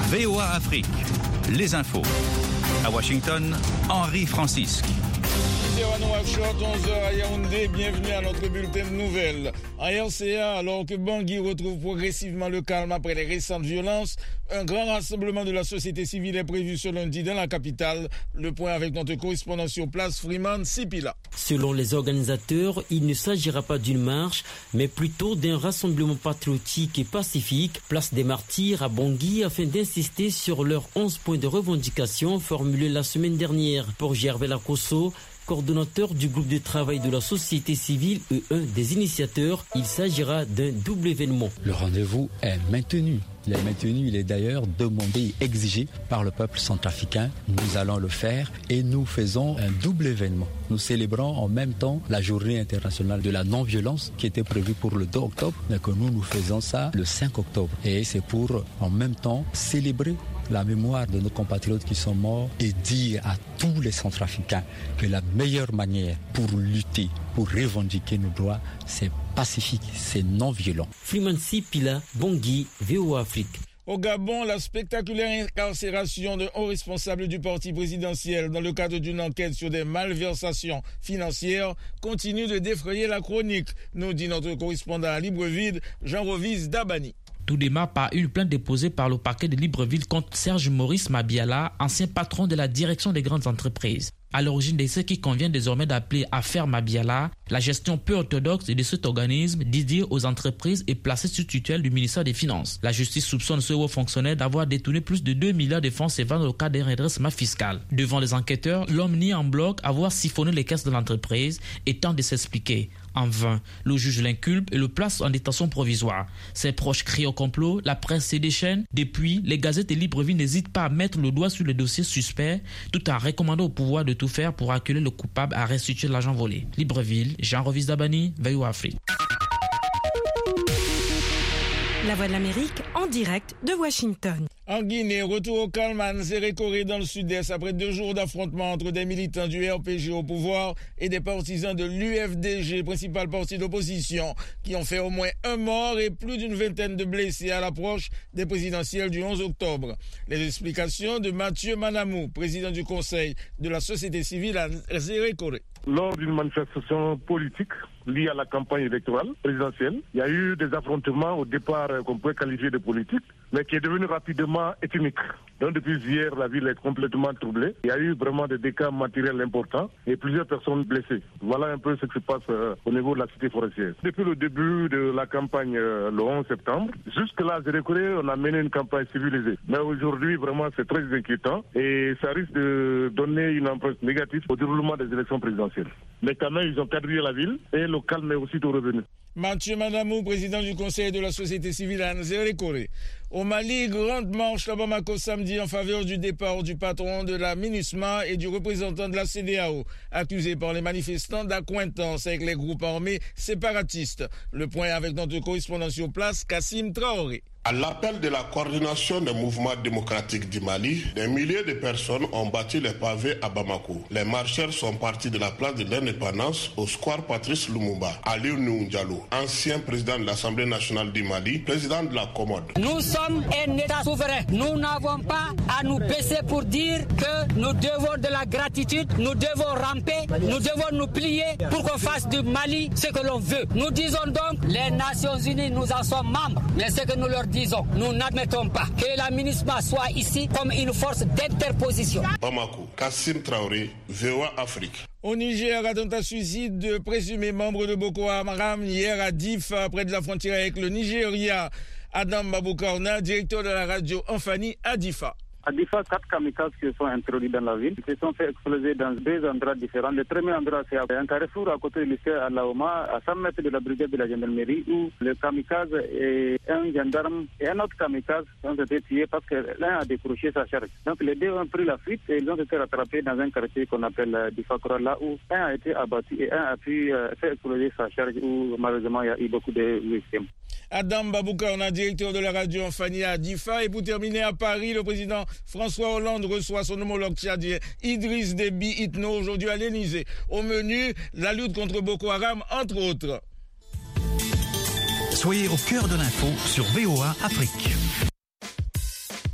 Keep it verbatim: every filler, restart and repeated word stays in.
V O A Afrique, les infos. À Washington, Henri Francisque. onze heures à Yaoundé, bienvenue à notre bulletin de nouvelles. En R C A, alors que Bangui retrouve progressivement le calme après les récentes violences, un grand rassemblement de la société civile est prévu ce lundi dans la capitale. Le point avec notre correspondant sur place, Freeman Sipila. Selon les organisateurs, il ne s'agira pas d'une marche, mais plutôt d'un rassemblement patriotique et pacifique, place des Martyrs à Bangui, afin d'insister sur leurs onze points de revendication formulés la semaine dernière. Pour Gervais Lacosso, coordonnateur du groupe de travail de la société civile et un des initiateurs, il s'agira d'un double événement. Le rendez-vous est maintenu. Il est maintenu, il est d'ailleurs demandé et exigé par le peuple centrafricain. Nous allons le faire et nous faisons un double événement. Nous célébrons en même temps la journée internationale de la non-violence qui était prévue pour le deux octobre, mais que nous, nous faisons ça le cinq octobre. Et c'est pour en même temps célébrer la mémoire de nos compatriotes qui sont morts et dire à tous les Centrafricains que la meilleure manière pour lutter, pour revendiquer nos droits, c'est pacifique, c'est non-violent. Freeman Sipila, Bangui, V O A Afrique. Au Gabon, la spectaculaire incarcération d'un haut responsable du parti présidentiel dans le cadre d'une enquête sur des malversations financières continue de défrayer la chronique, nous dit notre correspondant à Libreville, Jean-Rovise Dabani. Tout démarre par une plainte déposée par le parquet de Libreville contre Serge Maurice Mabiala, ancien patron de la direction des grandes entreprises. À l'origine de ce qui convient désormais d'appeler affaire Mabiala, la gestion peu orthodoxe de cet organisme dédié aux entreprises et placé sous tutelle du ministère des Finances. La justice soupçonne ce haut fonctionnaire d'avoir détourné plus de deux milliards de francs C F A dans le cadre d'un redressement fiscal. Devant les enquêteurs, l'homme nie en bloc avoir siphonné les caisses de l'entreprise et tente de s'expliquer. En vain, le juge l'inculpe et le place en détention provisoire. Ses proches crient au complot, la presse se déchaîne. Depuis, les gazettes de Libreville n'hésitent pas à mettre le doigt sur les dossiers suspects, tout en recommandant au pouvoir de tout faire pour accueillir le coupable à restituer l'argent volé. Libreville, Jean-Rovise Dabani, V O A Afrique. La Voix de l'Amérique en direct de Washington. En Guinée, retour au calme à Nzérékoré dans le sud-est après deux jours d'affrontements entre des militants du R P G au pouvoir et des partisans de l'U F D G, principal parti d'opposition, qui ont fait au moins un mort et plus d'une vingtaine de blessés à l'approche des présidentielles du onze octobre. Les explications de Mathieu Manamou, président du conseil de la société civile à Nzérékoré. Lors d'une manifestation politique liée à la campagne électorale présidentielle, il y a eu des affrontements au départ qu'on peut qualifier de politiques, mais qui est devenu rapidement ethnique. Donc depuis hier, la ville est complètement troublée. Il y a eu vraiment des dégâts matériels importants et plusieurs personnes blessées. Voilà un peu ce qui se passe euh, au niveau de la cité forestière. Depuis le début de la campagne euh, le onze septembre, jusque-là, à Nzérékoré, on a mené une campagne civilisée. Mais aujourd'hui, vraiment, c'est très inquiétant et ça risque de donner une empreinte négative au déroulement des élections présidentielles. Mais quand même, ils ont quadrillé la ville et le calme est aussitôt revenu. Mathieu Manamou, président du conseil de la société civile à Nzérékoré. Au Mali, grande marche à Bamako samedi en faveur du départ du patron de la MINUSMA et du représentant de la C E D E A O, accusé par les manifestants d'accointance avec les groupes armés séparatistes. Le point avec notre correspondant sur place, Kassim Traoré. À l'appel de la coordination des mouvements démocratiques du Mali, des milliers de personnes ont battu les pavés à Bamako. Les marcheurs sont partis de la place de l'Indépendance au square Patrice Lumumba. Aliou Ndiallo, ancien président de l'Assemblée nationale du Mali, président de la Commode. Nous sommes un État souverain. Nous n'avons pas à nous baisser pour dire que nous devons de la gratitude, nous devons ramper, nous devons nous plier pour qu'on fasse du Mali ce que l'on veut. Nous disons donc, les Nations Unies, nous en sommes membres, mais ce que nous leur disons, nous n'admettons pas que la MINUSMA soit ici comme une force d'interposition. Bamako, Kassim Traoré, V O A Afrique. Au Niger, attentat suicide de présumés membres de Boko Haram hier à Difa, près de la frontière avec le Nigeria. Adam Baboukarna, directeur de la radio Enfani à Difa. À Difa, quatre kamikazes qui sont introduits dans la ville. Ils se sont fait exploser dans deux endroits différents. Le premier endroit, c'est un carrefour à côté du lycée à Laoma, à cent mètres de la brigade de la gendarmerie, où le kamikaze et un gendarme et un autre kamikaze ont été tués parce que l'un a décroché sa charge. Donc les deux ont pris la fuite et ils ont été rattrapés dans un quartier qu'on appelle Difa Kora, là où un a été abattu et un a pu euh, faire exploser sa charge, où malheureusement il y a eu beaucoup de victimes. Adam Baboukarna, directeur de la radio Enfani à Difa. Et pour terminer, à Paris, le président François Hollande reçoit son homologue tchadien Idriss Déby Itno aujourd'hui à l'Élysée. Au menu, la lutte contre Boko Haram, entre autres. Soyez au cœur de l'info sur V O A Afrique.